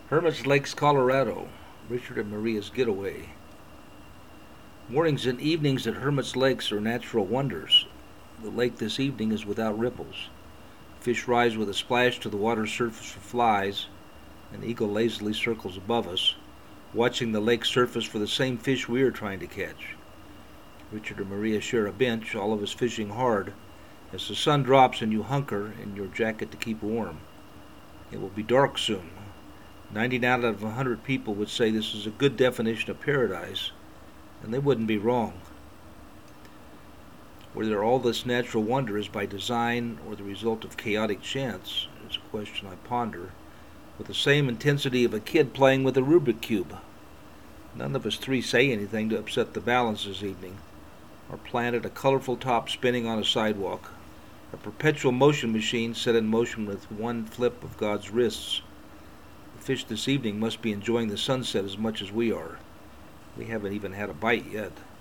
Hermit's Lakes, Colorado. Richard and Maria's getaway. Mornings and evenings at Hermit's Lakes are natural wonders. The lake this evening is without ripples. Fish rise with a splash to the water's surface for flies. An eagle lazily circles above us, watching the lake surface for the same fish we are trying to catch. Richard and Maria share a bench, all of us fishing hard, as the sun drops and you hunker in your jacket to keep warm. It will be dark soon. 99 out of 100 people would say this is a good definition of paradise, and they wouldn't be wrong. Whether all this natural wonder is by design or the result of chaotic chance is a question I ponder, with the same intensity of a kid playing with a Rubik's Cube. None of us three say anything to upset the balance this evening. Our planet, a colorful top spinning on a sidewalk, a perpetual motion machine set in motion with one flip of God's wrists. The fish this evening must be enjoying the sunset as much as we are. We haven't even had a bite yet.